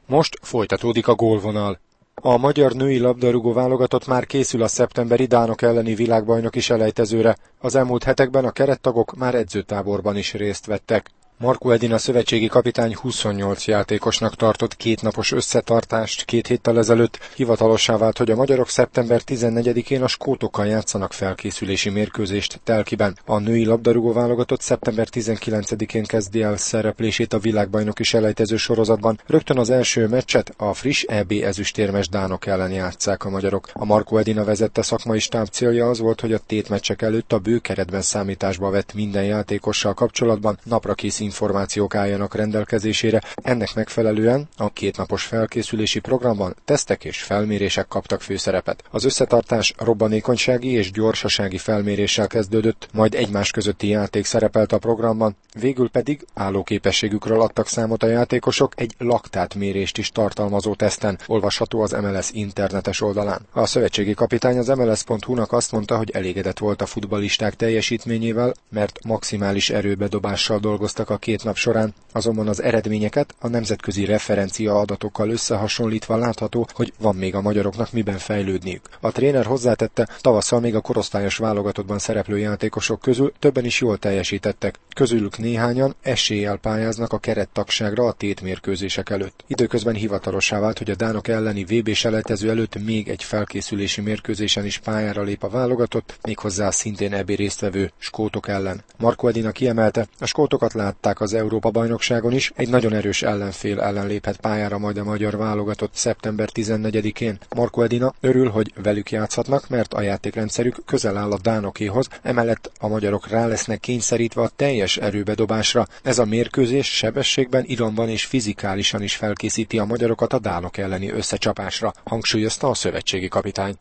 Most folytatódik a gólvonal. A magyar női labdarúgó válogatott már készül a szeptemberi dánok elleni világbajnoki selejtezőre. Az elmúlt hetekben a kerettagok már edzőtáborban is részt vettek. Markó Edina szövetségi kapitány 28 játékosnak tartott kétnapos összetartást 2 héttel ezelőtt. Hivatalossá vált, hogy a magyarok szeptember 14-én a skótokkal játszanak felkészülési mérkőzést Telkiben. A női labdarúgó válogatott szeptember 19-én kezdi el szereplését a világbajnoki selejtező sorozatban. Rögtön az első meccset a friss EB ezüstérmes dánok ellen játsszák a magyarok. A Markó Edina vezette szakmai stáb célja az volt, hogy a tétmeccsek előtt a bő keretben számításba vett minden játékossal kapcsolatban naprakész információk álljanak rendelkezésére. Ennek megfelelően a kétnapos felkészülési programban tesztek és felmérések kaptak főszerepet. Az összetartás robbanékonysági és gyorsasági felméréssel kezdődött, majd egymás közötti játék szerepelt a programban, végül pedig állóképességükről adtak számot a játékosok egy laktátmérést is tartalmazó teszten, olvasható az MLS internetes oldalán. A szövetségi kapitány az MLS.hu-nak azt mondta, hogy elégedett volt a futballisták teljesítményével, mert maximális erőbedobással dolgoztak a 2 nap során, azonban az eredményeket a nemzetközi referencia adatokkal összehasonlítva látható, hogy van még a magyaroknak miben fejlődniük. A tréner hozzátette, tavasszal még a korosztályos válogatottban szereplő játékosok közül többen is jól teljesítettek, közülük néhányan eséllyel pályáznak a kerettagságra a tétmérkőzések előtt. Időközben hivatalossá vált, hogy a dánok elleni VB selejtező előtt még egy felkészülési mérkőzésen is pályára lép a válogatott, méghozzá szintén EB résztvevő skótok ellen. Markó Edina kiemelte, a skótokat látták az Európa-bajnokságon is, egy nagyon erős ellenfél ellen léphet pályára majd a magyar válogatott szeptember 14-én. Markó Edina örül, hogy velük játszhatnak, mert a játékrendszerük közel áll a dánokéhoz, emellett a magyarok rá lesznek kényszerítve a teljes erőbedobásra. Ez a mérkőzés sebességben, iramban és fizikálisan is felkészíti a magyarokat a dánok elleni összecsapásra, hangsúlyozta a szövetségi kapitány.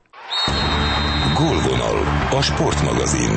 Gólvonal, a sportmagazin.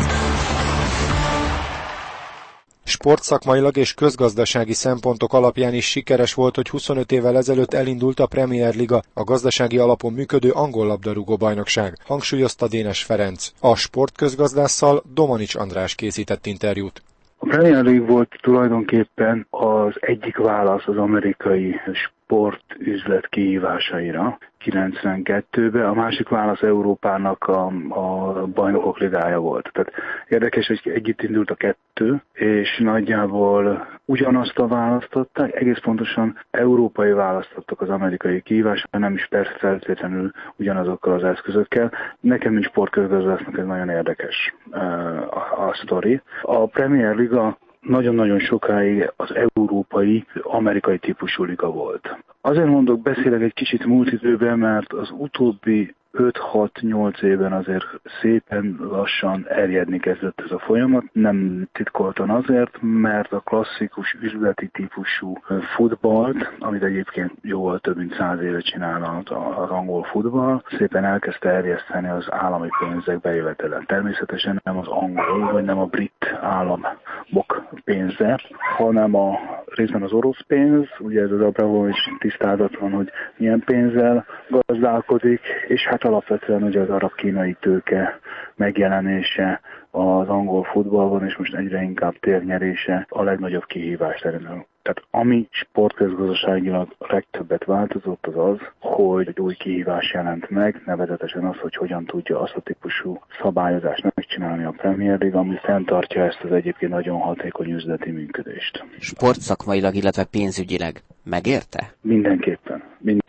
Sportszakmailag és közgazdasági szempontok alapján is sikeres volt, hogy 25 évvel ezelőtt elindult a Premier Liga, a gazdasági alapon működő angol labdarúgó bajnokság, hangsúlyozta Dénes Ferenc. A sportközgazdásszal Domanics András készített interjút. A Premier League volt tulajdonképpen az egyik válasz az amerikai sportüzlet kihívásaira 92-ben, a másik válasz Európának a bajnokok ligája volt. Tehát érdekes, hogy együtt indult a kettő, és nagyjából ugyanazt a választották, egész pontosan európai választottak az amerikai kihívásra, nem is persze feltétlenül ugyanazokkal az eszközökkel. Nekem, mint sportközgazdásznak ez nagyon érdekes a sztori. A Premier Liga nagyon-nagyon sokáig az európai, amerikai típusú liga volt. Azért beszélek egy kicsit múlt időben, mert az utóbbi 5-6-8 évben azért szépen lassan erjedni kezdett ez a folyamat. Nem titkoltan azért, mert a klasszikus üzleti típusú futballt, amit egyébként jóval több mint 100 éve csinál az angol futball, szépen elkezdte erjeszteni az állami pénzek bejövetelen. Természetesen nem az angol, vagy nem a brit államok pénze, hanem részben az orosz pénz, ugye ez az Abramovich tisztázatlan, hogy milyen pénzzel gazdálkodik, és hát alapvetően ugye az arab-kínai tőke megjelenése az angol futballban, és most egyre inkább térnyerése a legnagyobb kihívás szerintem. Tehát ami sportközgazdaságilag a legtöbbet változott az, hogy egy új kihívás jelent meg, nevezetesen az, hogy hogyan tudja azt a típusú szabályozást megcsinálni a Premier League, ami fenntartja ezt az egyébként nagyon hatékony üzleti működést. Sportszakmailag, illetve pénzügyileg megérte? Mindenképpen.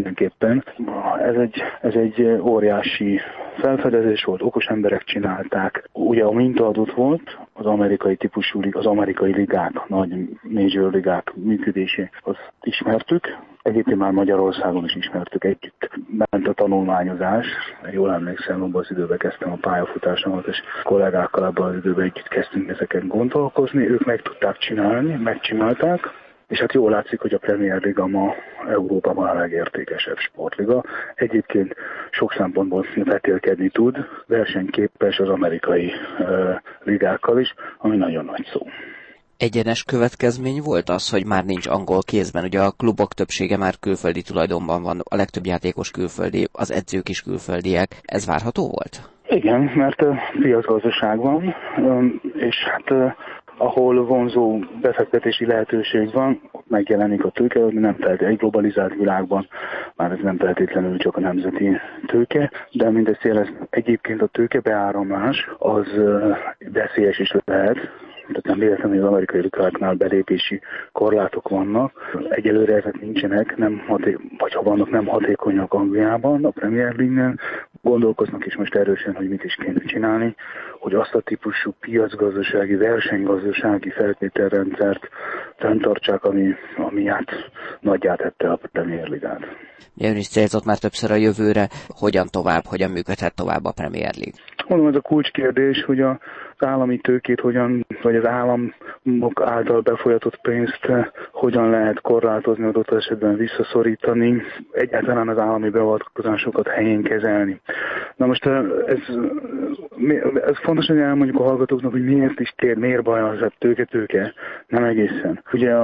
Ez egy óriási felfedezés volt, okos emberek csinálták. Ugye a mintaadott volt az amerikai típusú, az amerikai ligák, nagy major ligák működését, azt ismertük. Egyébként már Magyarországon is ismertük, együtt ment a tanulmányozás. Jól emlékszem, abban az időben kezdtem a pályafutásomat, és kollégákkal abban az időben együtt kezdtünk ezeken gondolkozni. Ők meg tudták csinálni, megcsinálták. És hát jól látszik, hogy a Premier Liga ma Európában a legértékesebb sportliga. Egyébként sok szempontból vetélkedni tud, versenyképes az amerikai ligákkal is, ami nagyon nagy szó. Egyenes következmény volt az, hogy már nincs angol kézben. Ugye a klubok többsége már külföldi tulajdonban van, a legtöbb játékos külföldi, az edzők is külföldiek. Ez várható volt? Igen, mert piacgazdaság van, és hát Ahol vonzó befektetési lehetőség van, ott megjelenik a tőke, nem egy globalizált világban, már ez nem feltétlenül csak a nemzeti tőke, de mindezt jelez, egyébként a tőkebeáramlás az veszélyes is lehet. Tehát nem véletlenül az amerikai ligáknál belépési korlátok vannak. Egyelőre ezek nincsenek, vagy ha vannak, nem hatékonyak Angliában, a Premier League-nél. Gondolkoznak is most erősen, hogy mit is kéne csinálni, hogy azt a típusú piacgazdasági, versenygazdasági feltételrendszert fenntartsák, ami nagyját tette a Premier League-át. Ön is célzott már többször a jövőre, hogyan tovább, hogyan működhet tovább a Premier League? Mondom, ez a kulcskérdés, hogy az állami tőkét vagy az államok által befolyatott pénzt hogyan lehet korlátozni, adott esetben visszaszorítani, egyáltalán az állami beavatkozásokat helyén kezelni. Na most ez fontos, hogy elmondjuk a hallgatóknak, hogy miért baj az a tőke, nem egészen. Ugye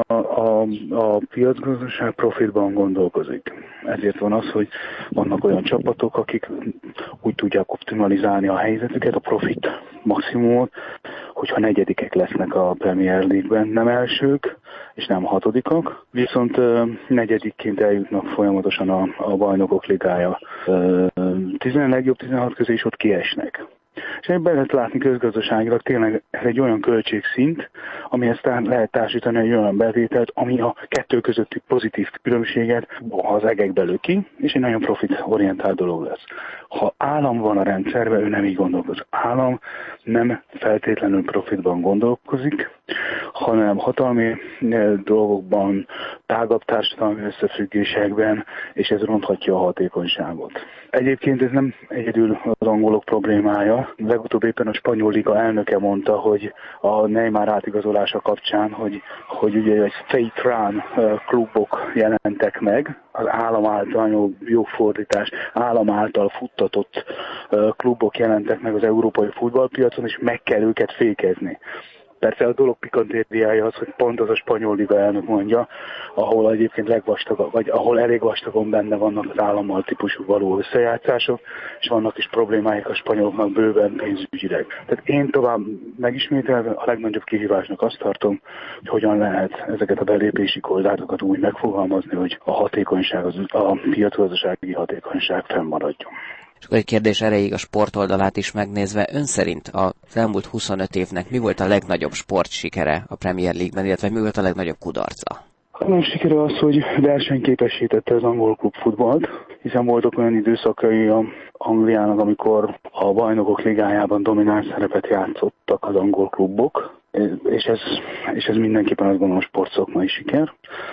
a piacgazdaság profitban gondolkozik. Ezért van az, hogy vannak olyan csapatok, akik úgy tudják optimalizálni a helyzetüket, a profit maximumot, hogyha negyedikek lesznek a Premier League-ben, nem elsők, és nem hatodikak, viszont negyedikként eljutnak folyamatosan a bajnokok ligája. Legjobb 16 közé is ott kiesnek. És ebben lehet látni közgazdaságilag tényleg ez egy olyan költségszint, amihez lehet társítani egy olyan bevételt, ami a kettő közötti pozitív különbséget az egekbe lő ki, és egy nagyon profitorientált dolog lesz. Ha állam van a rendszerben, ő nem így gondolkozik. Állam nem feltétlenül profitban gondolkozik, hanem hatalmi dolgokban, tágabb társadalmi összefüggésekben, és ez ronthatja a hatékonyságot. Egyébként ez nem egyedül az angolok problémája. Legutóbb éppen a spanyol liga elnöke mondta, hogy a Neymar átigazolása kapcsán, hogy ugye egy fake run klubok jelentek meg, az állam által, jó fordítás, állam által futtatott klubok jelentek meg az európai futballpiacon, és meg kell őket fékezni. Persze a dolog pikantériája az, hogy pont az a spanyol liga elnök mondja, ahol egyébként legvastagabb, vagy ahol elég vastagon benne vannak az állammal típusú való összejátszások, és vannak is problémáik a spanyoloknak bőven pénzügyileg. Tehát én tovább megismételve a legnagyobb kihívásnak azt tartom, hogy hogyan lehet ezeket a belépési korlátokat úgy megfogalmazni, hogy a hatékonyság, a piacgazdasági hatékonyság fennmaradjon. És akkor egy kérdés erejéig a sportoldalát is megnézve, ön szerint az elmúlt 25 évnek mi volt a legnagyobb sportsikere a Premier League-ben, illetve mi volt a legnagyobb kudarca? A nagy sikere az, hogy versenyképesítette az angol klubfutballt, hiszen voltak olyan időszakai Angliának, amikor a bajnokok ligájában domináns szerepet játszottak az angol klubok, és ez mindenképpen azt gondolom sportszakmai siker.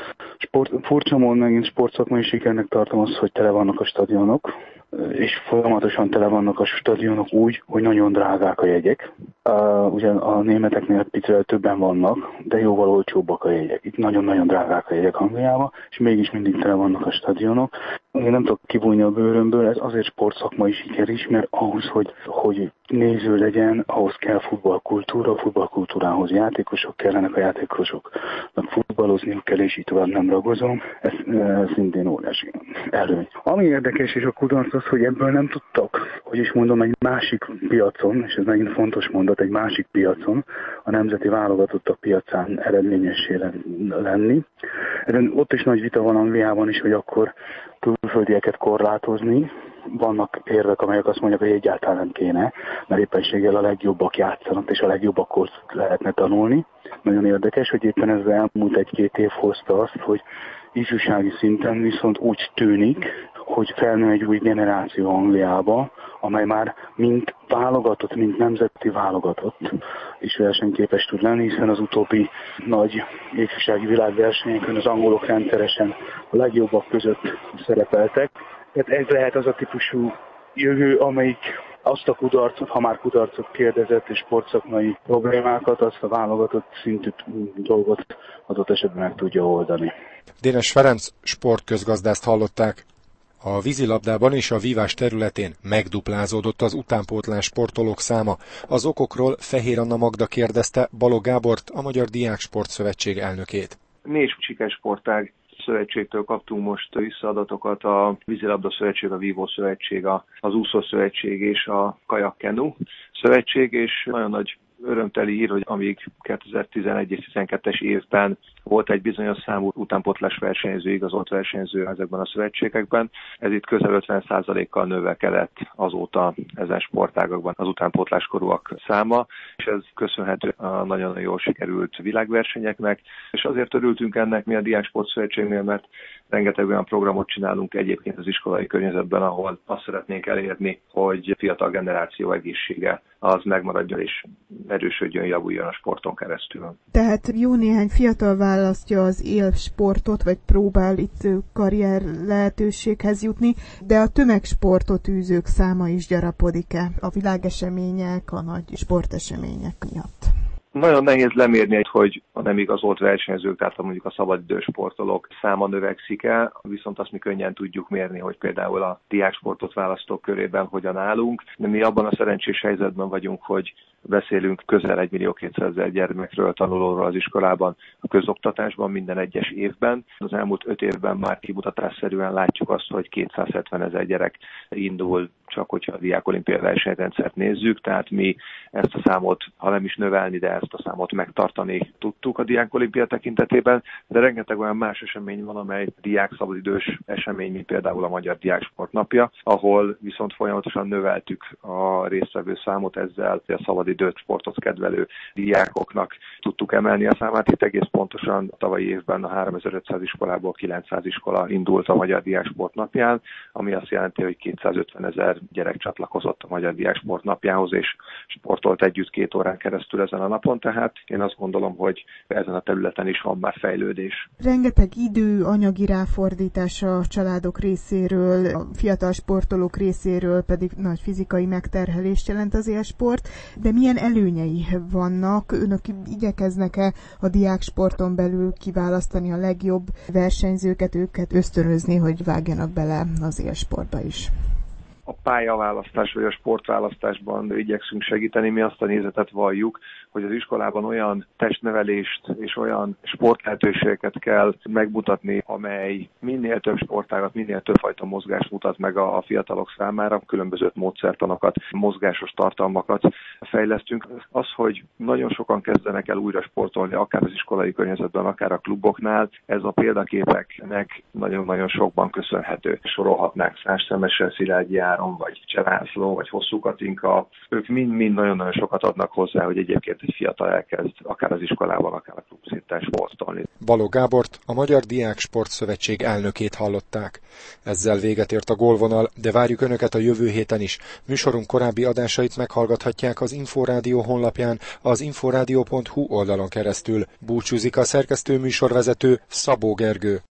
Furcsa módon megint sportszakmai sikernek tartom azt, hogy tele vannak a stadionok, és folyamatosan tele vannak a stadionok úgy, hogy nagyon drágák a jegyek. Ugye a németeknél picivel többen vannak, de jóval olcsóbbak a jegyek. Itt nagyon-nagyon drágák a jegyek Angliában, és mégis mindig tele vannak a stadionok. Én nem tudok kibújni a bőrömből, ez azért sportszakmai siker is, mert ahhoz, hogy néző legyen, ahhoz kell futballkultúra, a futballkultúrához játékosok kellenek, a játékosoknak futballozniuk kell, és így tovább nem ragozom. Ez szintén óriási előny. Ami érdekes, és a kudarc az, hogy ebből nem tudtak, hogy is mondom, egy másik piacon, és ez megint fontos mondat, egy másik piacon, a nemzeti válogatottak piacán eredményessé lenni. Ott is nagy vita van Angliában is, hogy akkor külföldieket korlátozni. Vannak érvek, amelyek azt mondják, hogy egyáltalán nem kéne, mert éppenséggel a legjobbak játszanak, és a legjobbakhoz lehetne tanulni. Nagyon érdekes, hogy éppen ez elmúlt egy-két év hozta azt, hogy ifjúsági szinten viszont úgy tűnik, hogy felnő egy új generáció Angliába, amely már mint válogatott, mint nemzeti válogatott is versenyképes tud lenni, hiszen az utóbbi nagy ifjúsági világversenyeken az angolok rendszeresen a legjobbak között szerepeltek. Tehát ez lehet az a típusú jövő, amelyik azt a kudarcot, ha már kudarcot kérdezett és sportszakmai problémákat, azt a válogatott szintű dolgot adott esetben meg tudja oldani. Dénes Ferenc sportközgazdást hallották. A vízilabdában és a vívás területén megduplázódott az utánpótlás sportolók száma. Az okokról Fehér Anna Magda kérdezte Balogh Gábort, a Magyar Diáksport Szövetség elnökét. 4 sikersportág szövetségtől kaptunk most visszaadatokat, a vízilabda szövetség, a vívó szövetség, az úszó szövetség és a kajak-kenu szövetség, és nagyon nagy örömteli hír, hogy amíg 2011 és 2012-es évben volt egy bizonyos számú utánpótlás versenyző, igazolt versenyző ezekben a szövetségekben, ez itt közel 50%-kal növekedett azóta ezen sportágakban az utánpótláskorúak száma, és ez köszönhető a nagyon jól sikerült világversenyeknek, és azért örültünk ennek mi a Diáksport Szövetségnél, mert rengeteg olyan programot csinálunk egyébként az iskolai környezetben, ahol azt szeretnénk elérni, hogy fiatal generáció egészsége az megmaradjon és erősödjön, javuljon a sporton keresztül. Tehát jó néhány fiatal választja az élsportot, vagy próbál itt karrier lehetőséghez jutni, de a tömegsportot űzők száma is gyarapodik-e a világesemények, a nagy sportesemények miatt? Nagyon nehéz lemérni, hogy a nem igazolt versenyzők, tehát mondjuk a szabadidős sportolók száma növekszik el, viszont azt mi könnyen tudjuk mérni, hogy például a diáksportot választók körében hogyan állunk. De mi abban a szerencsés helyzetben vagyunk, hogy beszélünk közel 1.200.000 gyermekről, tanulóról az iskolában, a közoktatásban minden egyes évben. Az elmúlt 5 évben már kimutatásszerűen látjuk azt, hogy 270.000 gyerek indul, csak hogyha a diákolimpiai versenyrendszert nézzük, tehát mi ezt a számot, ha nem is növelni, de ezt a számot megtartani tudtuk a diákolimpia tekintetében, de rengeteg olyan más esemény van, amely diák szabadidős esemény, mint például a Magyar Diáksport Napja, ahol viszont folyamatosan növeltük a résztvevő számot, ezzel a szabadidős sportot kedvelő diákoknak tudtuk emelni a számát. Itt egész pontosan a tavalyi évben a 3500 iskolából 900 iskola indult a Magyar Diáksport Napján, ami azt jelenti, hogy 250.000 gyerek csatlakozott a Magyar Diáksport Napjához, és sportolt együtt 2 órán keresztül ezen a napon, tehát én azt gondolom, hogy ezen a területen is van már fejlődés. Rengeteg idő, anyagi ráfordítás a családok részéről, a fiatal sportolók részéről pedig nagy fizikai megterhelést jelent az élsport, de milyen előnyei vannak? Önök igyekeznek-e a diáksporton belül kiválasztani a legjobb versenyzőket, őket ösztönözni, hogy vágjanak bele az élsportba is? A pályaválasztás vagy a sportválasztásban igyekszünk segíteni. Mi azt a nézetet valljuk, hogy az iskolában olyan testnevelést és olyan sportlehetőségeket kell megmutatni, amely minél több sportágat, minél több fajta mozgást mutat meg a fiatalok számára, különböző módszertanokat, mozgásos tartalmakat fejlesztünk. Az, hogy nagyon sokan kezdenek el újra sportolni, akár az iskolai környezetben, akár a kluboknál, ez a példaképeknek nagyon-nagyon sokban köszönhető. Sorolhatnánk Szász Szemese, Szilágyi Áron, vagy Csevászló, vagy Hosszú Katinka. Ők mind-mind nagyon-nagyon sokat adnak hozzá, hogy egyébként egy fiatal elkezd akár az iskolában, akár a klubszinten sportolni. Balogh Gábort, a Magyar Diáksport Szövetség elnökét hallották. Ezzel véget ért a Gólvonal, de várjuk Önöket a jövő héten is. Műsorunk korábbi adásait meghallgathatják az Inforádió honlapján, az inforádió.hu oldalon keresztül. Búcsúzik a szerkesztő műsorvezető Szabó Gergő.